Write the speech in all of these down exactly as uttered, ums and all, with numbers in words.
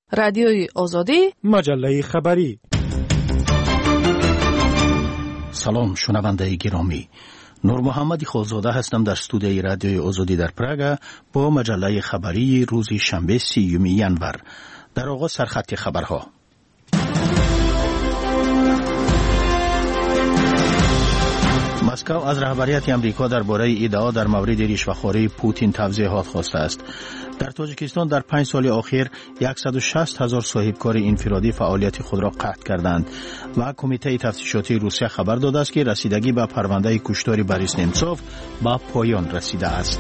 رادیوی آزادی، مجله خبری. سلام شنونده گرامی، نور محمد خالزاده هستم در استودیوی رادیوی آزادی در پراگ با مجله خبری روز شنبه سیوم ژانویه. در آغاز سرخط خبرها. مسکو از رهبریت امریکا درباره ادعا در مورد رشوه‌خوری پوتین توضیحات خواسته است. در تاجیکستان در پنج سال اخیر صد و شصت هزار صاحبکار انفرادی فعالیت خود را قطع کردند و کمیته تفتیشاتی روسیه خبر داده است که رسیدگی به پرونده کشتار بوریس نمتسوف به پایان رسیده است.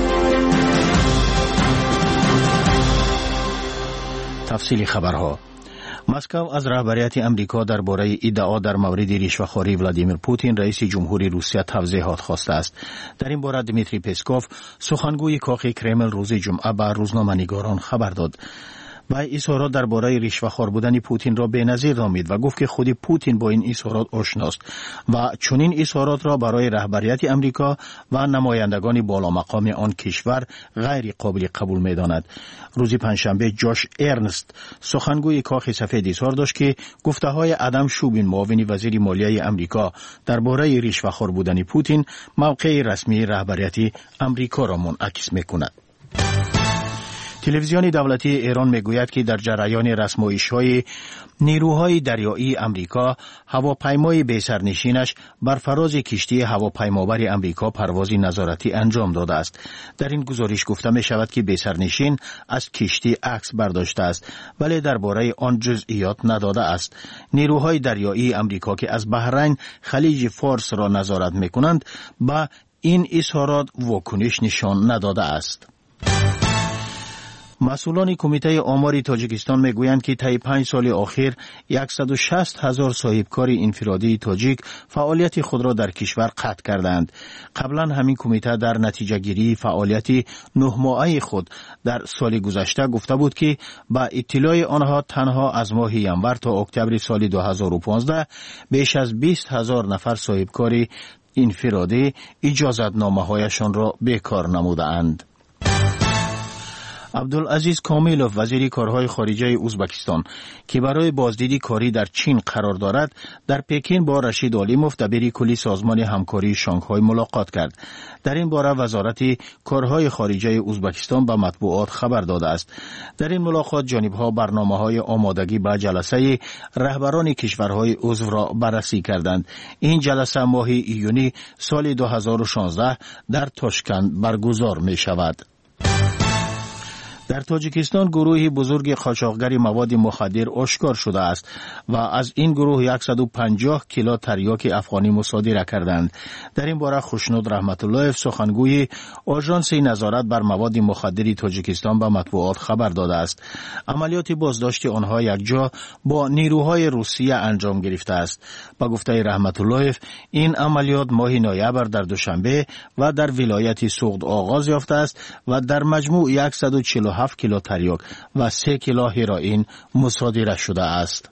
تفصیل خبرها. مسکو از رهبریت امریکا درباره ادعا در مورد رشوه‌خوری ولادیمیر پوتین رئیس جمهوری روسیه توضیحات خواسته است. در این باره دمیتری پسکوف سخنگوی کاخ کرمل روز جمعه به روزنامه‌نگاران خبر داد. و اظهارات درباره رشوه‌خوار بودن پوتین را بی‌نظیر نامید و گفت که خود پوتین با این اظهارات آشناست و چنین اظهارات را برای رهبریت امریکا و نمایندگان بالا مقام آن کشور غیر قابل قبول می‌داند. روز پنجشنبه جاش ارنست سخنگوی کاخ سفید اظهار داشت که گفته‌های ادم شوبین معاون وزیر مالیه امریکا درباره رشوه‌خوار بودن پوتین موقع رسمی رهبریت امریکا را منعکس می‌کند. تلویزیون دولتی ایران میگوید که در جریان رسمایش‌های نیروهای دریایی امریکا هواپیمای بی‌سرنشینش بر فراز کشتی هواپیمابر امریکا پروازی نظارتی انجام داده است. در این گزارش گفته می شود که بی‌سرنشین از کشتی عکس برداشته است ولی درباره آن جزئیات نداده است. نیروهای دریایی امریکا که از بحرین خلیج فارس را نظارت می‌کنند با این اظهارات واکنش نشان نداده است. مسئولان کمیته آمار تاجیکستان میگویند که طی پنج سال اخیر صد و شصت هزار صاحبکار انفرادی تاجیک فعالیت خود را در کشور قطع کردند. قبلا همین کمیته در نتیجه گیری فعالیت نه ماهه خود در سال گذشته گفته بود که با اطلاع آنها تنها از ماه ژانویه تا اکتبر سال دو هزار و پانزده بیش از بیست هزار نفر صاحبکار انفرادی اجازتنامه‌هایشان را بیکار نمودند. عبدالعزیز کامیلوف وزیر کارهای خارجه ازبکستان که برای بازدید کاری در چین قرار دارد در پکین با رشید علیموف دبیر کلی سازمان همکاری شانگهای ملاقات کرد. در این باره وزارت کارهای خارجه ازبکستان به مطبوعات خبر داده است. در این ملاقات جانبها برنامه‌های آمادگی به جلسه رهبران کشورهای عضو را بررسی کردند. این جلسه ماه ایونی سال دو هزار و شانزده در تاشکند برگزار می شود. در تاجیکستان گروهی بزرگ قاچاقگر مواد مخدر آشکار شده است و از این گروه صد و پنجاه کیلو تریاک افغانی مصادره کردند. در این باره خوشنود رحمت الله سخنگوی آژانس نظارت بر مواد مخدر تاجیکستان به مطبوعات خبر داده است. عملیات بازداشت آنها یکجا با نیروهای روسیه انجام گرفته است. با گفته رحمت الله این عملیات ماه نوامبر در دوشنبه و در ولایت سوغد آغاز یافته است و در مجموع صد و چهل و هفت کیلو تریاک و سه کیلو هروئین مصادره شده است.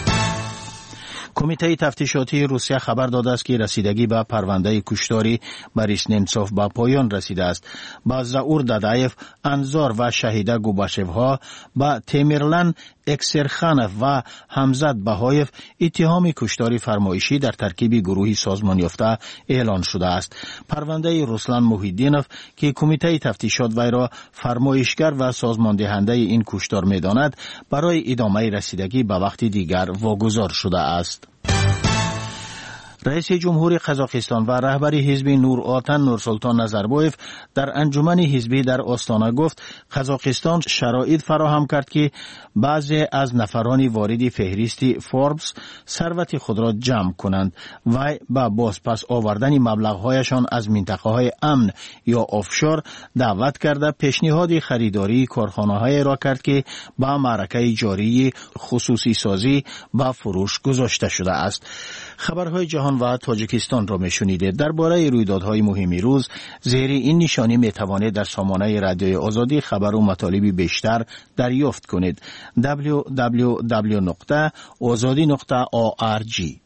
کمیته تفتیشاتی روسیه خبر داده است که رسیدگی به پرونده کشتاری بوریس نمتسوف به پایان رسیده است. با زاور دادایف، انزار و شهیده گوباشوها با تیمیرلن اکسرخانف و همزاد بهایف اتهام کشتاری فرمایشی در ترکیب گروهی سازمان یافته اعلان شده است. پرونده روسلان موحیدینوف که کمیته تفتیشات وی را فرمایشگر و سازمان دهنده این کشتار می‌داند برای ادامه رسیدگی به وقت دیگر واگذار شده است. رئیس جمهوری قزاقستان و رهبر حزب نور آتن نورسلطان نظربایف در انجمن حزبی در آستانه گفت قزاقستان شرایط فراهم کرد که بعضی از نفران وارد فهرست فوربس ثروت خود را جمع کنند و با بازپس آوردن مبلغ‌هایشان از منطقه‌های امن یا آفشور دعوت کرده پیشنهاد خریداری کارخانه‌های را کرد که با معرکه جاری خصوصی سازی با فروش گذاشته شده است. خبرهای جهان و تاجیکستان را میشنیدید. درباره رویدادهای مهم روز زیر این نشانی میتوانید در سامانه رادیوی آزادی خبر و مطالب بیشتر دریافت کنید. دبلیو دبلیو دبلیو نقطه آزادی نقطه او آر جی.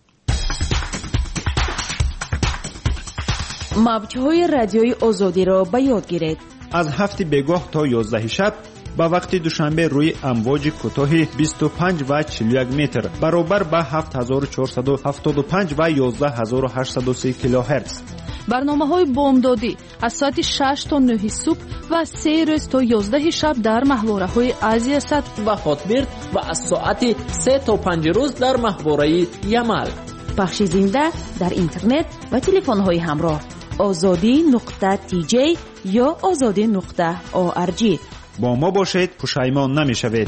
موج‌های رادیوی آزادی را به یاد گیرید. از هفت بیگاه تا یازده شب با وقت دوشنبه روی امواج کوتاه بیست و پنج و چهل و یک متر برابر با هفت هزار و چهارصد و هفتاد و پنج و یازده هزار و هشتصد و سه کیلوهرتز. برنامه‌های بامدادی از ساعت شش تا نه صبح و سه روز تا یازده شب در ماهواره‌های آسیا ست و خاطبرد و از ساعت سه تا پنج روز در ماهواره یمل. پخش زنده در اینترنت و تلفن‌های همراه آزادی نقطه تی جی یا آزادی نقطه او ار جی. با ما باشید، پشیمان نمی‌شوید.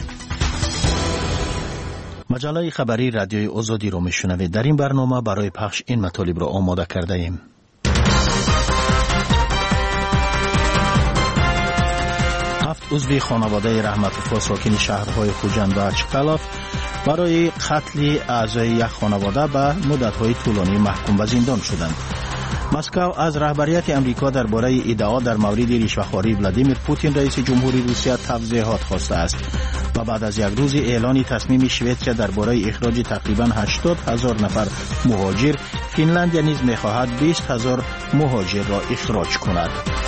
مجله خبری رادیوی آزادی رو میشنوید. در این برنامه برای پخش این مطالب را آماده کرده ایم. هفت عضو خانواده رحمت‌الله ساکن شهرهای خوجند و چکالاف برای قتل اعضای یک خانواده به مدت‌های طولانی محکوم به زندان شدند. مسکو از رهبریت امریکا درباره ادعا در مورد رشوه‌خواری ولادیمیر پوتین رئیس جمهوری روسیه توضیحات خواسته است و بعد از یک روز اعلان تصمیم شوئدیا درباره اخراج تقریباً هشتاد هزار نفر مهاجر، فنلند نیز می‌خواهد بیست هزار مهاجر را اخراج کند.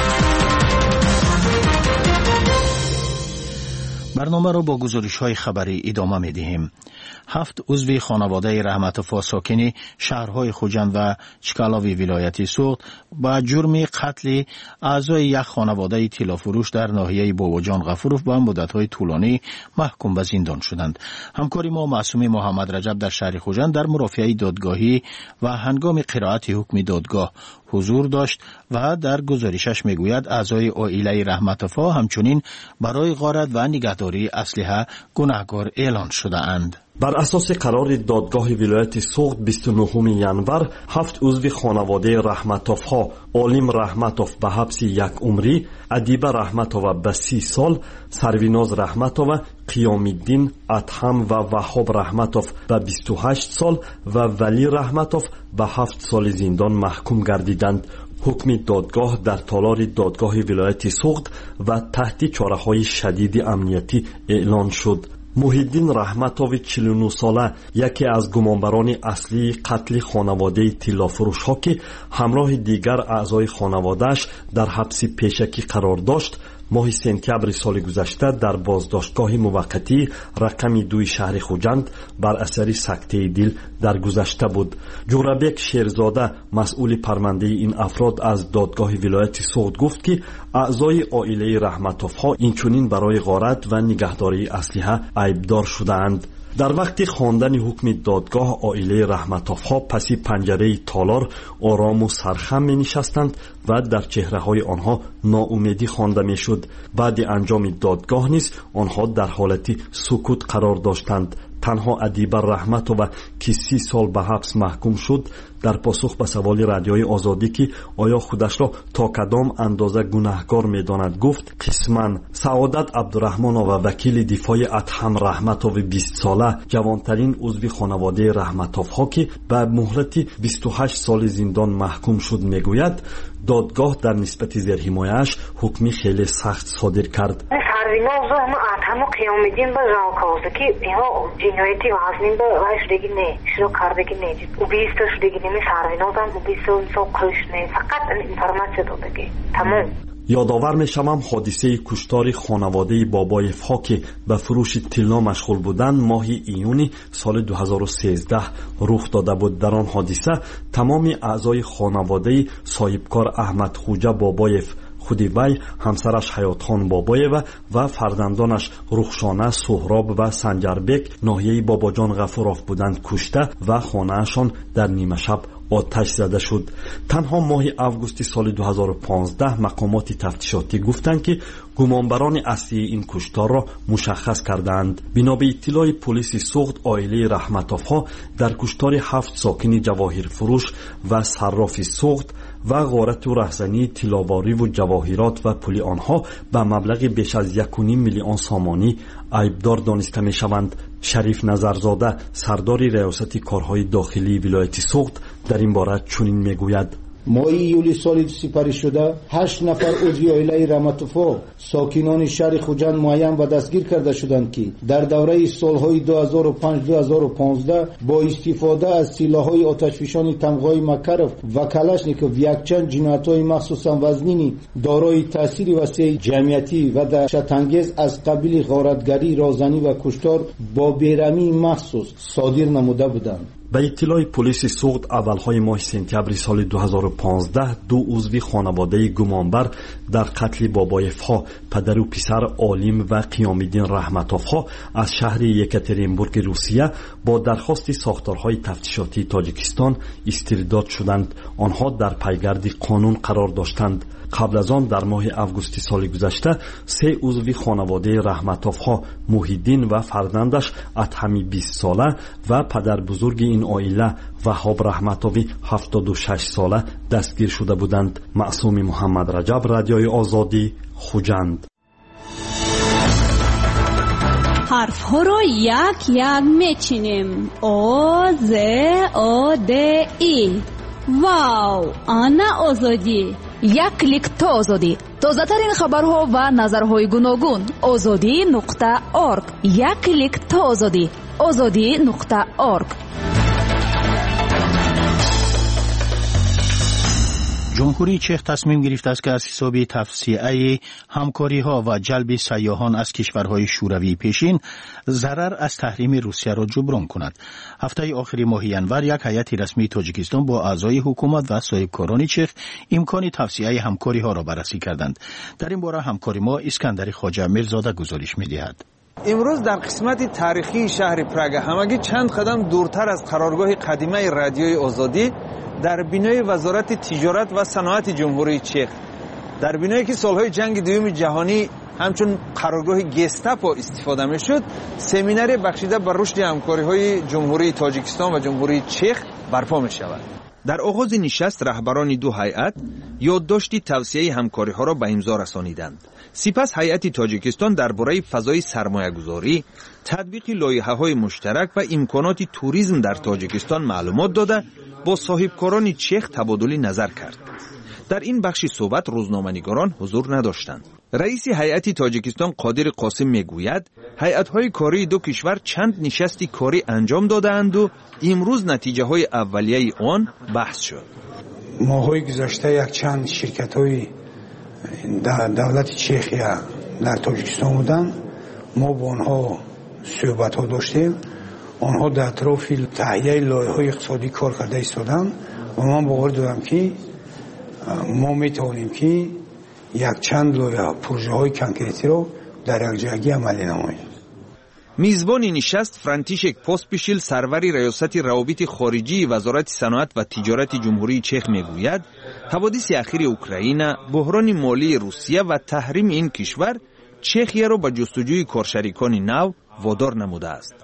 برنامه را با گزارش‌های خبری ادامه می‌دهیم. هفت عضو خانواده رحمت‌الله ساکن شهرهای خوجند و چکالاوی ولایت سوخت با جرم قتل اعضای یک خانواده طلافروش در ناحیه باباجان غفوروف با مدت‌های طولانی محکوم به زندان شدند. همکار ما معصوم محمد رجب در شهر خوجند در مرافعه دادگاهی و هنگام قرائت حکم دادگاه حضور داشت و در گزارشش میگوید اعضای عائله رحمت‌الله همچنین برای غارت و نگهداری اسلحه گناهکار اعلان شده اند. بر اساس قرار دادگاه ولایت سوخت بیست و نهم ینور هفت عضو خانواده رحمت‌الله عالم رحمت‌الله به حبس یک عمری، ادیبه رحمت‌الله به سی سال، سرویناز رحمت‌الله، قیام الدین ادهم و وهاب رحمت‌الله به بیست و هشت سال و ولی رحمت‌الله به هفت سال زندان محکوم گردیدند. حکم دادگاه در تالار دادگاه ولایت سوخت و تحت چاره‌های شدید امنیتی اعلان شد. محیدین رحمت‌الله چهل و نه ساله یکی از گمانبران اصلی قتل خانواده طلافروش ها که همراه دیگر اعضای خانوادهش در حبس پیشکی قرار داشت، ماه سپتامبر سال گذشته در بازداشتگاه موقتی رقم دوی شهر خوجند بر اثر سکته دل درگذشته بود. جورابک شیرزاده مسئول پرونده این افراد از دادگاه ولایت سوخت گفت که اعضای عائله رحمت‌الله اینچنین برای غارت و نگهداری اسلحه عیبدار شده‌اند. در وقت خواندن حکم دادگاه عائله رحمت‌الله پس پنجره تالار آرام و سرخم می نشستند و در چهره های آنها ناامیدی خوانده می شد. بعد انجام دادگاه نیز آنها در حالت سکوت قرار داشتند. تنها ادیبه رحمت‌الله که سی سال به حبس محکوم شد در پاسخ به سوال رادیوی آزادی که آیا خودش را تا کدام اندازه گناهکار می‌داند گفت قسماً. سعادت عبدالرحمن و وکیل دفاع ادهم رحمت‌الله بیست ساله جوانترین عضو خانواده رحمت‌الله که به مهلت بیست و هشت سال زندان محکوم شد میگوید دادگاه در نسبت زیرحمایه‌اش حکمی خیلی سخت صادر کرد. سرویناز و ادهم و قیام الدین به جان که اینا جنایتی وزنین به وای شدگی نه شروع کردگی نه و بیست شدگی نمی سرویناز هم و بیست سال قلش نه فقط انفرماسیون دادگی تمام. یادآور می شوم حادثه کشتار خانواده بابایف ها که به فروش طلا مشغول بودند ماه ایون سال دو هزار و سیزده رخ داده بود. در آن حادثه تمام اعضای خانواده صاحبکار احمد خوجه بابایف، خود وی، همسرش حیات خان بابایو و فرزندانش رخشانه، سهراب و سنجربک ناحیه باباجان غفوروف بودند کشته و خانه‌شان در نیمه شب آتش زده شد. تنها ماه اوگوست سال دو هزار و پانزده مقامات تفتیشاتی گفتند که گمانبران اصلی این کشتار را مشخص کردند. بنا به اطلاع پلیس سوخت عائله رحمت‌الله در کشتار هفت ساکن جواهر فروش و صراف سوخت و غارت و رهزنی طلاواری و جواهرات و پول آنها به مبلغ بیش از یک و نیم میلیون سامانی عیبدار دانسته می شوند. شریف نظرزاده سردار ریاست کارهای داخلی ولایت سوخت در این باره چنین میگوید: ماه یولی سال سپری شده هشت نفر عضو عائله رحمتوفا ساکنان شهر خوجند معین و دستگیر کرده شدند که در دوره سالهای دو هزار و پنج دو هزار و پانزده با استفاده از سلاح‌های آتشفشان تمغای مکرف و کلاشنیکوف یکچند جنایت‌های مخصوصا وزنی دارای تاثیر وسیع جمعیتی و دهشت‌انگیز از قبیل غارتگری، رازنی و کشتار با بیرحمی محسوس صادر نموده بودند. به اطلاع پلیس سوخت اولهای ماه سپتامبر سال دو هزار و پانزده دو عضو خانواده گمانبر در قتل بابایف‌ها پدر و پسر عالم و قیام‌الدین رحمتوف‌ها از شهر یکاترینبورگ روسیه با درخواست ساختارهای تفتیشاتی تاجیکستان استرداد شدند. آنها در پیگرد قانون قرار داشتند. قبل از آن در ماه اوگوست سال گذشته سه عضو خانواده رحمتوف‌ها موحیدین و فرزندش ادهم بیست ساله و پدر بزرگ این عائله وهاب رحمتوی هفتاد و شش ساله دستگیر شده بودند. معصوم محمد رجب، رادیوی آزادی، خوجند. حرف ها رو یک یک میچینیم. او ز او د ای. واو، آنا آزادی. یک کلیک تا آزادی. تازه ترین خبرها و نظرهای گوناگون. آزادی نقطه اورگ. یک کلیک تا آزادی. آزادی نقطه اورگ. جمهوری چک تصمیم گرفته است که از حساب توسعه همکاری‌ها و جلب سیاحان از کشورهای شوروی پیشین ضرر از تحریم روسیه را جبران کند. هفته آخر ماه ینور یک هیئت رسمی تاجیکستان با اعضای حکومت و صاحبکاران چک امکان توسعه همکاری‌ها را بررسی کردند. در این باره همکار ما اسکندر خواجه میرزاده گزارش می‌دهد. امروز در قسمت تاریخی شهر پراگ همگی چند قدم دورتر از قرارگاه قدیمی رادیوی آزادی در بینای وزارت تجارت و صنعت جمهوری چک، در بینایی که سالهای جنگ دوم جهانی همچون قرارگاه گستاپو استفاده میشد، سمیناری بخشیده بر رشد همکاری‌های جمهوری تاجیکستان و جمهوری چک برپا می شود. در آغاز نشست رهبران دو هیئت یادداشت توسعه همکاری‌ها را به امضا رسانیدند. سپس هیئت تاجیکستان درباره فضای سرمایه‌گذاری، تطبیق لایحه‌های مشترک و امکانات توریسم در تاجیکستان معلومات داده با صاحبکاران چک تبادل نظر کرد. در این بخش صحبت روزنامه‌نگاران حضور نداشتند. رئیس هیئت تاجیکستان قادر قاسم میگوید هیئت‌های کاری دو کشور چند نشستی کاری انجام داده‌اند و امروز نتیجه‌های اولیه آن بحث شد. ماهای گذشته یک چند شرکت‌های دولت چخیا در تاجیکستان بودند. ما با آنها صحبت‌ها داشتیم. آنها در اطراف تهیه لایحه‌های اقتصادی کار کرده ایستادند و من باور دارم که ما میتوانیم که یک چند لایحه پروژه‌های کنکریتی رو در یک جایگی عملی نماییم. میزبان نشست فرانتیشک پوسپیشیل سروری ریاست روابط خارجی وزارت صنعت و تجارت جمهوری چک میگوید حوادث اخیر اوکراین، بحران مالی روسیه و تحریم این کشور چخیه را به جستجوی کارشریکان نو وادار نموده است.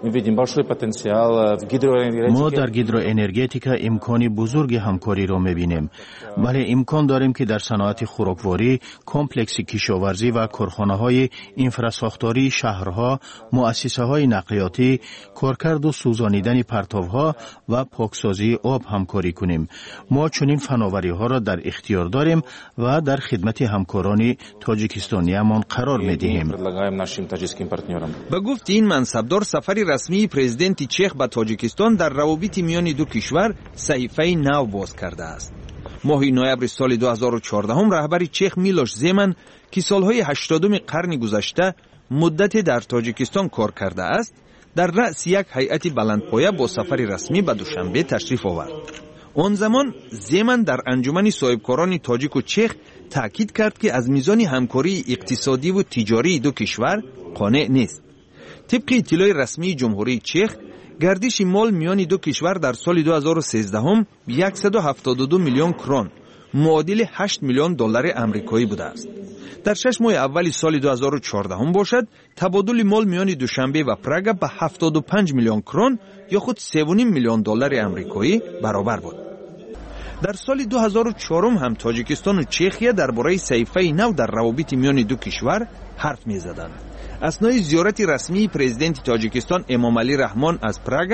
ما در گیدروانرژتیک امکانی بزرگ همکاری را می‌بینیم. ولی امکان داریم که در صنعت خوراکواری، کمپلکس کشاورزی و کارخانه‌های انفراساختاری شهرها، مؤسسه‌های نقلیاتی، کارکرد و سوزانیدن پرتوها و پاکسازی آب همکاری کنیم. ما چنین فناوری‌ها را در اختیار داریم و در خدمت همکاران تاجیکستانیمان قرار می‌دهیم. به گفت این منصبدار سفر رسمی پرزیدنت چک به تاجیکستان در روابط میان دو کشور صحیفه نو باز کرده است. ماه نوامبر سال دو هزار و چهارده هم رهبر چک میلوش زمن که سالهای هشتادم قرن گذشته مدت در تاجیکستان کار کرده است، در رأس یک هیئت بلندپایه با سفر رسمی به دوشنبه تشریف آورد. آن زمان زمن در انجمن صاحبکاران تاجیک و چک تاکید کرد که از میزان همکاری اقتصادی و تجاری دو کشور قانع نیست. طبق اطلاع رسمی جمهوری چک، گردش مال میان دو کشور در سال دو هزار و سیزده هم صد و هفتاد و دو میلیون کرون معادل هشت میلیون دلار آمریکایی بوده است. در شش ماه اول سال دو هزار و چهارده هم باشد تبادل مال میان دوشنبه و پراگ به هفتاد و پنج میلیون کرون یا خود سه و نیم میلیون دلار آمریکایی برابر بود. در سال دو هزار و چهار هم تاجیکستان و چخیه درباره صحیفه نو در روابط میان دو کشور حرف می‌زدند. اثنای زیارت رسمی پرزیدنت تاجیکستان امام علی رحمان از پراگ،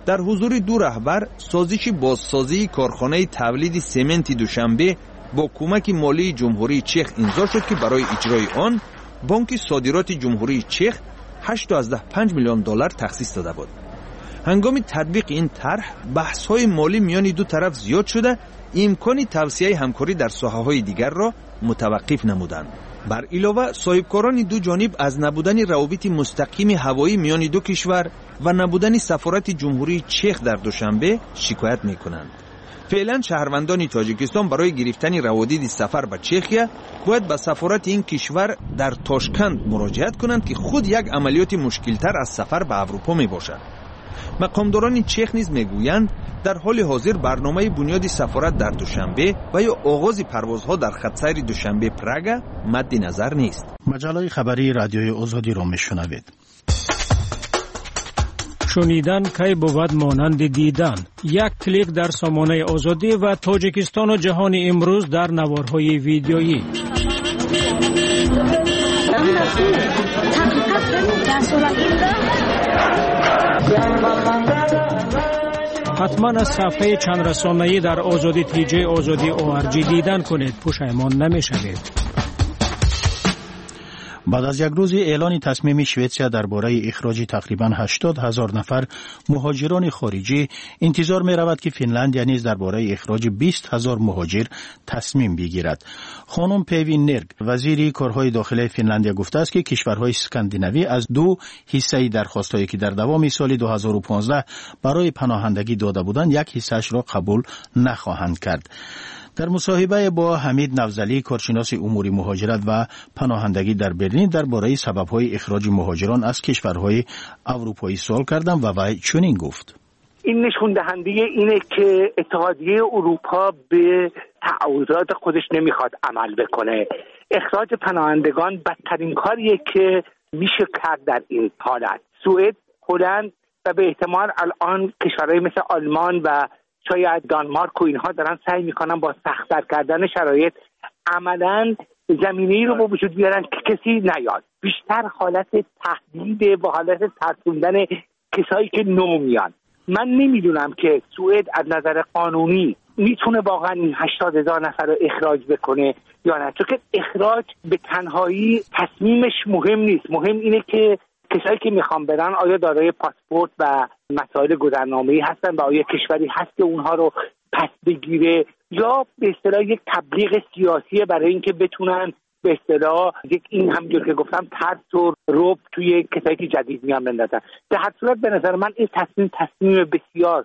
در حضور دو رهبر سازش بازسازی کارخانه تولید سمنت دوشنبه با کمک مالی جمهوری چخ امضا شد که برای اجرای آن بانک صادرات جمهوری چخ هشت و پنج میلیون دلار تخصیص داده بود. هنگام تطبیق این طرح بحث‌های مالی میان دو طرف زیاد شده، امکان توسعه همکاری در ساحه‌های دیگر را متوقف نمودند. بر علاوه صاحبکاران دو جانب از نبودن روابط مستقیم هوایی میان دو کشور و نبودن سفارت جمهوری چخ در دوشنبه شکایت میکنند. فعلا شهروندان تاجیکستان برای گرفتن روادید سفر به چخیا باید به سفارت این کشور در تاشکند مراجعت کنند که خود یک عملیات مشکلتر از سفر به اروپا می باشد. مقامداران چخ نیز میگویند در حال حاضر برنامه بنیاد سفارت در دوشنبه و یا آغاز پروازها در خط سیر دوشنبه پراگ مد نظر نیست. مجله خبری رادیوی آزادی را میشنوید. شنیدن کی بود مانند دیدن. یک کلیک در سامانه آزادی و تاجیکستان و جهان امروز در نوارهای ویدیویی. حتما از صفحه چند رسانه‌ای در آزادی تیجی آزادی او آر جی دیدن کنید، پشیمان نمی‌شوید. بعد از یک روز اعلان تصمیم شویتسیا درباره اخراج تقریباً هشتاد هزار نفر مهاجران خارجی، انتظار می رود که فنلندیا نیز درباره اخراج بیست هزار مهاجر تصمیم بگیرد. خانم پیوین نرگ، وزیر کارهای داخلی فنلندیا، گفته است که کشورهای اسکاندیناوی از دو حصه درخواستایی که در دوام سال دو هزار و پانزده برای پناهندگی داده بودند، یک حصه‌اش را قبول نخواهند کرد. در مصاحبه با حمید نوزلی، کارشناس امور مهاجرت و پناهندگی در برلین، درباره سبب‌های اخراج مهاجران از کشورهای اروپایی سوال کردم و وی چنین گفت: این نشون دهنده اینه که اتحادیه اروپا به تعهدات خودش نمیخواد عمل بکنه. اخراج پناهندگان بدترین کاریه که میشه کرد در این حالت. سوئد، هلند و به احتمال الان کشورهای مثل آلمان و شاید دانمارک و اینها دارن سعی میکنن با سخت‌تر کردن شرایط عملاً زمینه‌ای رو به وجود بیارن که کسی نیاد. بیشتر حالت تهدید و حالت ترسوندن کسایی که نو میان. من نمیدونم که سوئد از نظر قانونی میتونه واقعا این هشتاد هزار نفر رو اخراج بکنه یا نه، چون که اخراج به تنهایی تصمیمش مهم نیست. مهم اینه که کسایی که میخوان برن آیا دارای پاسپورت و مسائل گذرنامه‌ای هستن و آیا کشوری هست که اونها رو پس بگیره، یا به اصطلاح یک تبلیغ سیاسیه برای اینکه بتونن به اصطلاح یک این همونجور که گفتم ترس و رعب توی کسایی که جدید میان بندازن. در هر صورت به نظر من این تصمیم تصمیم بسیار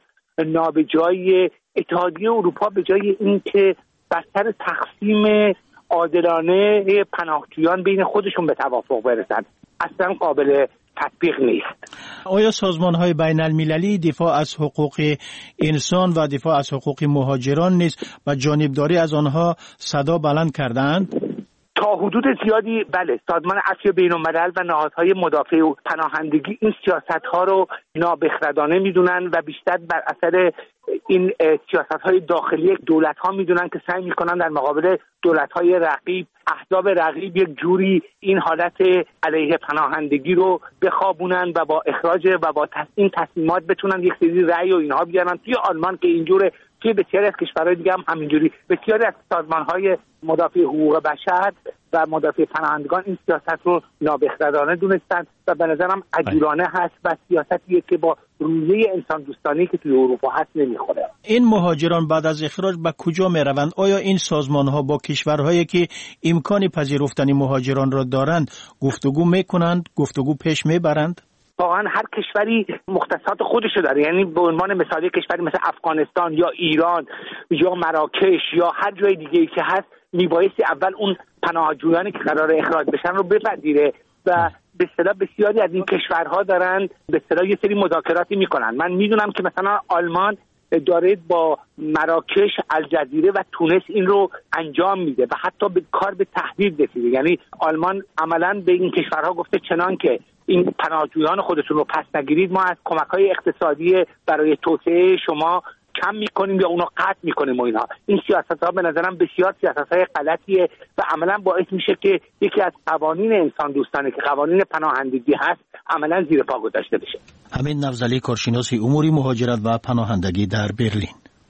نابجایی. اتحادیه اروپا به جای اینکه بر سر تقسیم عادلانه پناهجویان بین خودشون به توافق برسن، اصلا قابل تطبیق نیست. آیا سازمان‌های بین المللی دفاع از حقوق انسان و دفاع از حقوق مهاجران نیز و جانبداری از آنها صدا بلند کردند؟ تا حدود زیادی بله. سازمان عفو بین‌الملل و نهادهای مدافع پناهندگی این سیاست‌ها رو نابخردانه می‌دونن و بیشتر بر اثر این سیاست‌های داخلی دولت‌ها می‌دونن که سعی می‌کنن در مقابل دولت‌های رقیب، احزاب رقیب، یک جوری این حالت علیه پناهندگی رو بخوابونن و با اخراج و با این تصمیمات بتونن یک سری رأی و اینها بیارن. توی آلمان که اینجوره، توی بسیاری از کشورهای دیگه هم همینجوری. بسیاری از سازمان‌های مدافع حقوق بشر و مدافع پناهندگان این سیاست رو نابخردانه دونستن و به نظرم عجولانه هست و سیاستیه که با رویه انسان دوستانه که توی اروپا هست نمیخوره. این مهاجران بعد از اخراج به کجا میروند؟ آیا این سازمان‌ها با کشورهایی که امکان پذیرفتن مهاجران را دارند گفتگو میکنند، گفتگو پیش میبرند؟ واقعا هر کشوری مختصات خودشو داره. یعنی به عنوان مثال کشوری مثل افغانستان یا ایران یا مراکش یا هر جای دیگه‌ای که هست میبایستی اول اون پناهجویانی که قرار اخراج بشن رو بپذیره و به اصطلاح بسیاری از این کشورها دارن به اصطلاح یه سری مذاکراتی میکنن. من میدونم که مثلا آلمان داره با مراکش، الجزیره و تونس این رو انجام میده و حتی به کار به تهدید رسیده. یعنی آلمان عملاً به این کشورها گفته چنان که این پناهجویان خودتون رو پس نگیرید، ما از کمک‌های اقتصادی برای توسعه شما کم میکنیم یا اونو قطع میکنیم و اینها. این سیاست ها به نظرم بسیار سیاست های غلطیه و عملا باعث میشه که یکی از قوانین انسان دوستانه که قوانین پناهندگی هست عملا زیر پا گذاشته بشه. همین نفضلی، کارشناس امور مهاجرت و پناهندگی در برلین.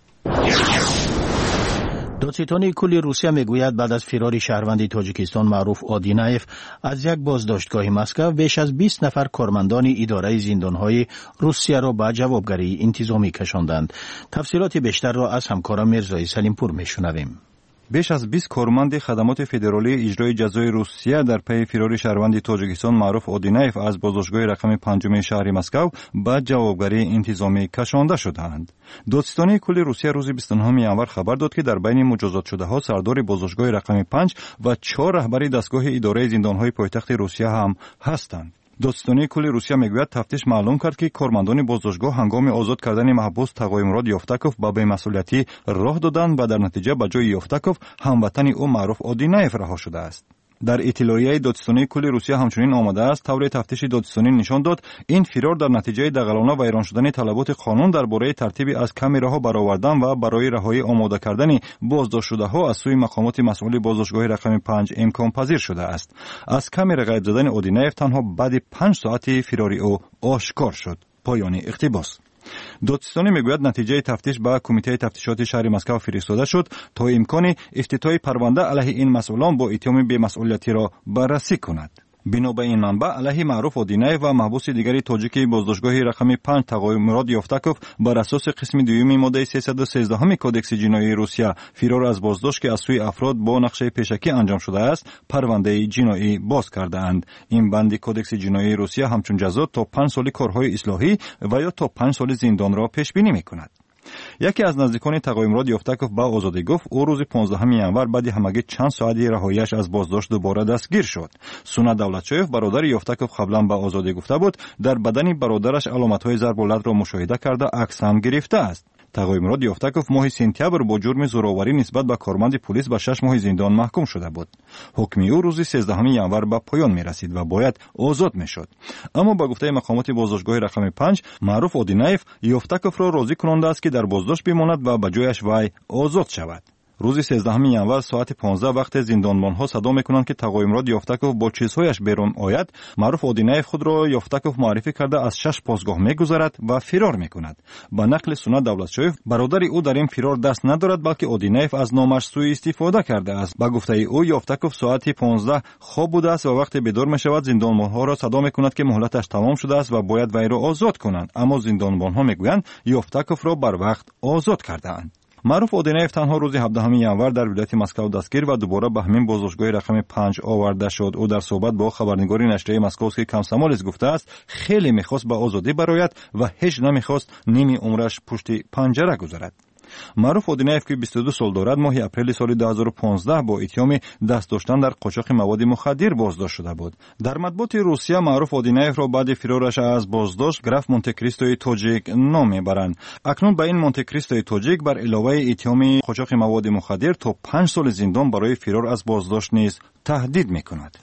دادستان کل روسیه میگوید بعد از فرار شهروند تاجیکستان معروف آدینایف از یک بازداشتگاه مسکو بیش از بیست نفر کارمندان اداره زندانهای روسیه را به جوابگری انتظامی کشاندند. تفصیلات بیشتر را از همکارم میرزای سلیمپور میشنویم. بیش از بیست کارمند خدمات فدرالی اجرای جزای روسیه در پی فرار شهروند تاجیکستان معروف آدینایف از بازداشتگاه رقم پنجم شهر مسکو به جوابگری انتظامی کشانده شدند. دادستانی کل روسیه روز بیست و نهم ژانویه خبر داد که در بین مجازات شده ها سردار بازداشتگاه رقم پنج و چهار رهبر دستگاه اداره زندانهای پایتخت روسیه هم هستند. دادستانی کل روسیه میگوید تفتیش معلوم کرد که کارمندان بازداشتگاه هنگام آزاد کردن محبوس تقایمراد یافتکوف به بی‌مسئولیتی راه دادند و در نتیجه به جای یافتکوف هموطن او معروف آدینایف رها شده است. در اطلاعیه دادستانی کل روسیه همچنین آمده است طور تفتیش دادستانی نشان داد این فرار در نتیجه دغلانه و ایران شدن طلبات قانون درباره ترتیب از کامراها برآوردن و برای رهایی آماده کردن بازداشت شده ها از سوی مقامات مسئول بازداشتگاه رقم پنج امکان پذیر شده است. از کامرا غیب زدن آدینایف تنها بعد پنج ساعت فراری او آشکار شد. پایان اقتباس. دادستانی میگوید نتیجه تفتیش به کمیته تفتیشات شهر مسکو فرستاده شد تا امکان افتتاح پرونده علیه این مسئولان با اتهام بی‌مسئولیتی را بررسی کند. بنا به این منبع علیه معروف آدینایف و محبوس دیگری تاجیک بازداشتگاه رقم پنج تقایمراد یافتکوف بر اساس قسم دوم ماده سیصد و سیزده کودکس جنایی روسیه فرار از بازداشت که از سوی افراد با نقشه پیشکی انجام شده است پرونده جنایی باز کرده اند. این بند کودکس جنایی روسیه همچون جزا تا پنج سال کارهای اصلاحی و یا تا پنج سال زندان را پیش بینی می‌کند. یکی از نزدیکان تقایمراد یافتکوف با آزادی گفت او روز پانزدهم ژانویه بعد همگی چند ساعت رهاییش از بازداشت دوباره دستگیر شد. سونا دولتشویف برادر یافتکوف قبلا با آزادی گفته بود در بدن برادرش علامت‌های ضرب و لط را مشاهده کرده عکس هم گرفته است. تقایمراد یافتکوف ماه سپتامبر با جرم زورآوری نسبت به کارمند پلیس به شش ماه زندان محکوم شده بود. حکم او روز سیزدهم ژانویه به پایان می رسید و باید آزاد می شد. اما با گفته مقامات بازداشتگاه رقم پنج معروف آدینایف یافتکوف را راضی کننده است که در بازداشت بماند و به جایش وی آزاد شود. روز سیزدهم ژانویه ساعت پانزده وقت زندانبانها صدا میکنند که تقایمراد یافتکوف با چیزهایش بیرون آید. معروف آدینایف خود را یافتکوف معرفی کرده از شش پاسگاه میگذرد و فرار میکند. با نقل سونا دولتشویف برادر او در این فرار دست ندارد بلکه آدینایف از نامش سوء استفاده کرده است. با گفته او یافتکوف ساعت پانزده خواب بوده است و وقتی بیدار میشود زندانبانها را صدا میکند که مهلتش تمام شده است و باید وی را آزاد کنند، اما زندانبانها میگویند یافتکوف را بر وقت آزاد کرده‌اند. معروف آدینایف تنها روز هفدهم ژانویه در ولایت مسکو دستگیر و دوباره به همین بازداشتگاه رقم پنج آورده شد. او در صحبت با خبرنگاری نشریه مسکووسکی کامسomolets گفته است خیلی میخواست به آزادی برآید و هیچ نمیخواست نیمی عمرش پشت پنجره گذارد. معروف آدینایف که بیست و دو سال دارد ماه اپریل سال دو هزار و پانزده با اتهام دست داشتن در قاچاق مواد مخدر بازداشت شده بود. در مطبوعات روسیه معروف آدینایف را بعد فرارش از بازداشت گراف مونتکریستوی تاجیک نام میبرند. اکنون به این مونتکریستوی تاجیک بر علاوه اتهام قاچاق مواد مخدر تا پنج سال زندان برای فرار از بازداشت نیز تهدید میکند.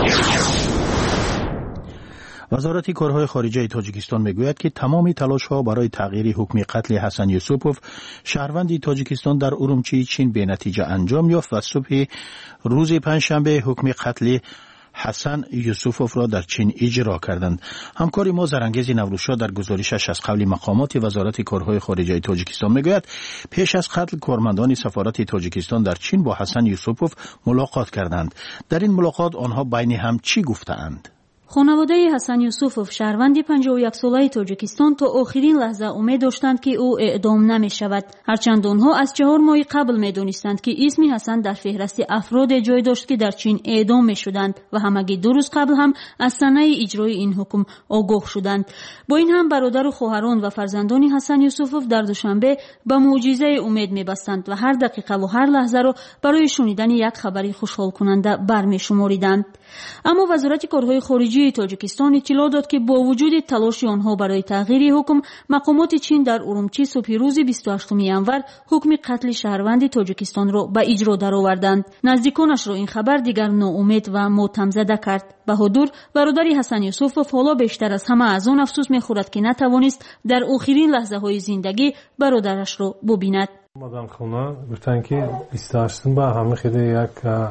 وزارت کارهای خارجه تاجیکستان میگوید که تمام تلاش‌ها برای تغییر حکم قتل حسن یوسوپوف شهروند تاجیکستان در ارومچی چین به نتیجه انجام یافت و صبح روز پنجشنبه حکم قتل حسن یوسوپوف را در چین اجرا کردند. همکار ما زرانگیز نوروزشاه در گزارشش از قبل مقامات وزارت کارهای خارجه تاجیکستان میگوید پیش از قتل کارمندان سفارت تاجیکستان در چین با حسن یوسوپوف ملاقات کردند. در این ملاقات آنها بین هم چی گفتند؟ خانواده حسن یوسوپوف شهروند پنجاه و یک ساله تاجیکستان تا آخرین لحظه امید داشتند که او اعدام نمی شود. هرچند آنها از چهار ماه قبل می دانستند که اسم حسن در فهرست افراد جای داشت که در چین اعدام می شدند و همگی دو روز قبل هم از صحنه اجرای این حکم آگاه شدند. با این هم برادر و خواهران و فرزندان حسن یوسوپوف در دوشنبه به معجزه امید می بستند و هر دقیقه و هر لحظه را برای شنیدن یک خبری خوشحال کننده برمی شماریدند. اما وزارت کارهای خارجه خارجی تاجیکستان اطلاع داد که با وجود تلاش آنها برای تغییر حکم، مقامات چین در ارومچی صبح روز بیست و هشتم ژانویه حکم قتل شهروند تاجیکستان را به اجرا درآوردند. نزدیکانش را این خبر دیگر ناامید و ماتم‌زده کرد. بهادر برادر حسن یوسفوف حالا بیشتر از همه از آن افسوس می‌خورد که نتوانست در آخرین لحظه‌های زندگی برادرش را ببیند. اومدم خونه گفتن که بیست و هشتم با همه خیلی یک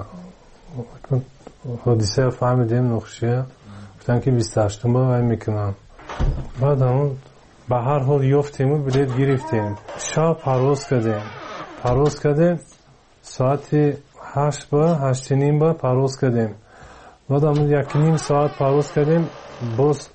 حادثه فهمیدیم نقشه، گفتن که بیست و هشتم با وای میکنم. بعد همون به هر حال یافتیم و بلیط گرفتیم. شب پرواز کردیم پرواز کردیم ساعت هشت با هشت نیم با پرواز کردیم. بعد همون یک نیم ساعت پرواز کردیم باز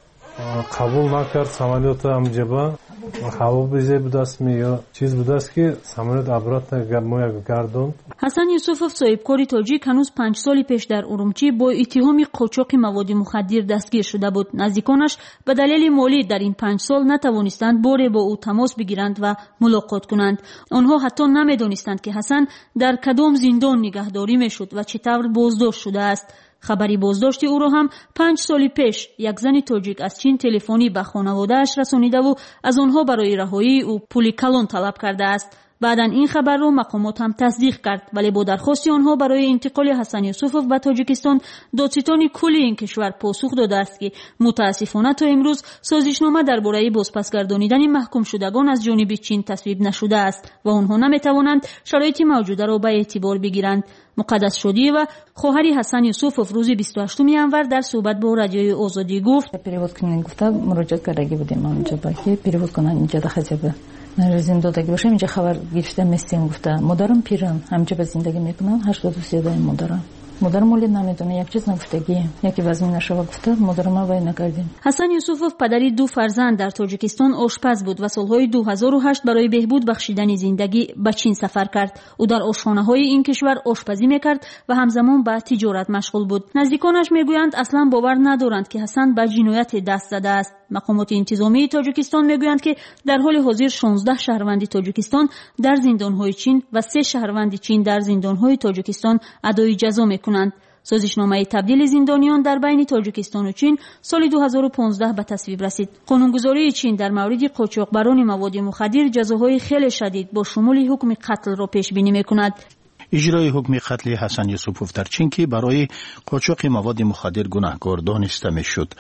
قبول نکرد سمالیات همجا با هوا بیزه بود است می یا چیز بود است که سمالیات عبرت مویا گردوند. حسن یوسفوف صاحبکار تاجیک هنوز پنج سال پیش در ارومچی با اتهام قاچاق مواد مخدر دستگیر شده بود. نزدیکانش به دلیل مالی در این پنج سال نتوانستند بار با او تماس بگیرند و ملاقات کنند. آنها حتی نمیدانستند که حسن در کدام زندان نگهداری میشد و چطور بازداشت شده است. خبری بازداشت او را هم پنج سال پیش یک زن تاجیک از چین تلفنی به خانواده‌اش رسانیده و از آنها برای رهایی او پول کلان طلب کرده است. بعداً این خبر را مقامات هم تصدیق کرد، ولی با درخواست آنها برای انتقال حسن یوسفوف به تاجیکستان دادستان کل این کشور پاسخ داده است که متاسفانه تا امروز سازشنامه درباره بازپس گردانیدن محکوم شدگان از جانب چین تصویب نشده است و آنها نمیتوانند شرایط موجوده را به اعتبار بگیرند. مقدس شدی و خواهر حسن یوسفوف روز بیست و هشتم ژانویه در صحبت با رادیوی آزادی گفت перевод کنن گفته مراجعه کردگی بودیم اونجا با که перевод کنن اینجا در خجبه زندگی باشه اینجا خبر گرفتم مستیم گفته مادرم پیرن همجا به زندگی میکنن هشتاد و سه دایم مادرم مادرم مولی نمیدونه یک چیز نگفتگی یکی وزن نشو گفته مادرم ما وای نکردیم. حسن یوسفوف پدری دو فرزند در تاجیکستان آشپز بود و سالهای دو هزار و هشت برای بهبود بخشیدن زندگی به چین سفر کرد. او در آشخانه‌های این کشور آشپزی میکرد و همزمان به تجارت مشغول بود. نزدیکانش میگویند اصلا باور ندارند که حسن به جنایت دست زده است. مقامات انتظامی تاجیکستان میگویند که در حال حاضر شانزده شهروند تاجیکستان در زندان‌های چین و سه شهروند چین در زندان‌های تاجیکستان ادای جزا میکنند. سازشنامه تبدیل زندانیان در بین تاجیکستان و چین سال دو هزار و پانزده به تصویب رسید. قانونگذاری چین در مورد قاچاقبران مواد مخدر جزاهای خیلی شدید با شمول حکم قتل را پیش بینی میکند. اجرای حکم قتل حسن یوسفوف در چین که برای قاچاق مواد مخدر گناهکار دانسته میشد.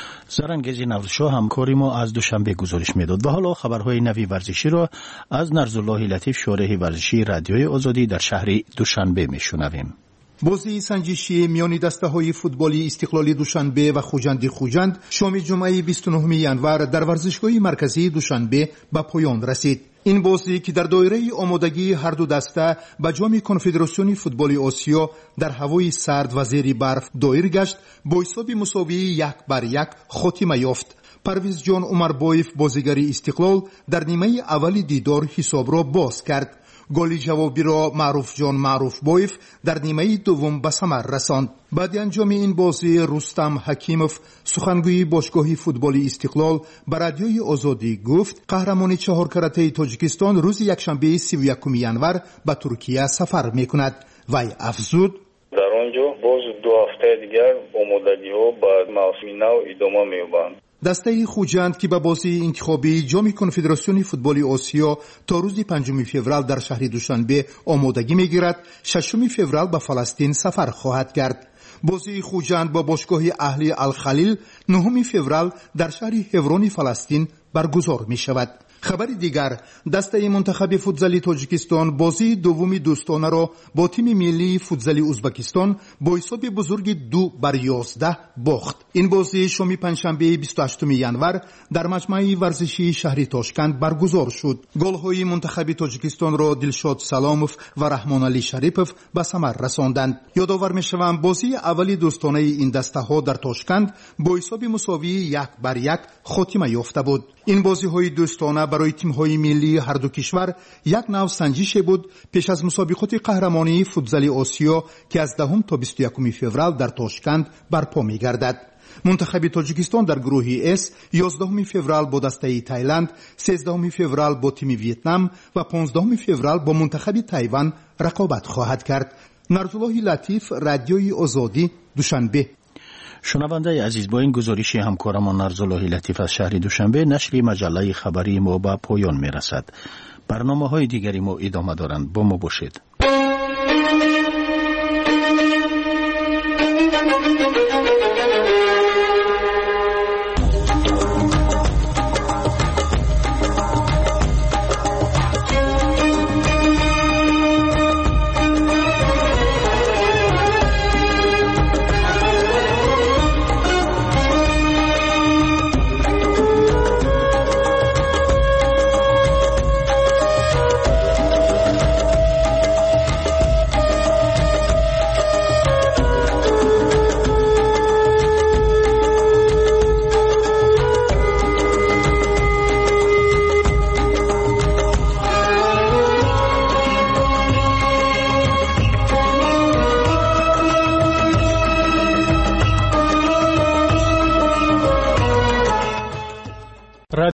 زرنگیز نوروزشاه همکاری ما از دوشنبه گزارش میداد و حالا خبرهای نوی ورزشی را از نرزالله لطیف شارح ورزشی رادیوی آزادی در شهر دوشنبه میشنویم. بازی سنجشی میان دسته‌های فوتبالی استقلالی دوشنبه و خوجند خوجند شام جمعه بیست و نهم ژانویه در ورزشگاه مرکزی دوشنبه به پایان رسید. این بازی که در دایره آمادگی هر دو دسته به جام کنفدراسیون فوتبال آسیا در هوای سرد و زیر برف دایر گشت با حساب مساوی یک بر یک خاتمه یافت. پرویز جان عمربایف بازیگری استقلال در نیمه اول دیدار حساب را باز کرد. گل جوابی را معروف جان معروف بایف در نیمه دوم به ثمر رساند. بعد انجام این بازی رستم حکیموف سخنگوی باشگاه فوتبال استقلال به رادیوی آزادی گفت قهرمان چهار کرته تاجیکستان روز یکشنبه سی و یکم ژانویه به ترکیه سفر میکند. وی افزود در آنجا باز دو هفته دیگر آمادگی‌ها به موسم نو ادامه می‌یابند. دسته خوجند که به بازی انتخابی جام کنفدراسیون فوتبال آسیا تا روز پنجم فوریه در شهر دوشنبه آمادگی میگیرد، ششم فوریه به فلسطین سفر خواهد کرد. بازی خوجند با باشگاه اهلی الخلیل نهم فوریه در شهر هورون فلسطین برگزار می شود. خبر دیگر، دسته منتخب فوتزالی تاجیکستان بازی دومی دوستانه را با تیم ملی فوتزالی ازبکستان با حساب بزرگ دو بر یازده باخت. این بازی شام پنجشنبه بیست و هشتم ژانویه در مجمع ورزشی شهر تاشکند برگزار شد. گل‌های منتخب تاجیکستان را دلشاد سلاموف و رحمان علی شریپوف به ثمر رساندند. یادآور می‌شوم بازی اولی دوستانه این دسته‌ها در تاشکند با حساب مساوی یک بر یک خاتمه یافته بود. این بازی‌های دوستانه برای تیم‌های ملی هر دو کشور یک نوع سنجش بود پیش از مسابقات قهرمانی فوتزال آسیا که از دهم تا بیست و یکم فوریه در تاشکند برپا می‌گردد. منتخب تاجیکستان در گروه اس یازدهم فوریه با دسته تایلند، سیزدهم فوریه با تیم ویتنام و پانزدهم فوریه با منتخب تایوان رقابت خواهد کرد. نرزالله لطیف رادیوی آزادی دوشنبه. شنونده عزیز، با این گزارش همکارمان نرزالله لطیف از شهر دوشنبه نشر مجله خبری ما به پایان می رسد. برنامه های دیگری ما ادامه دارند. با ما باشید.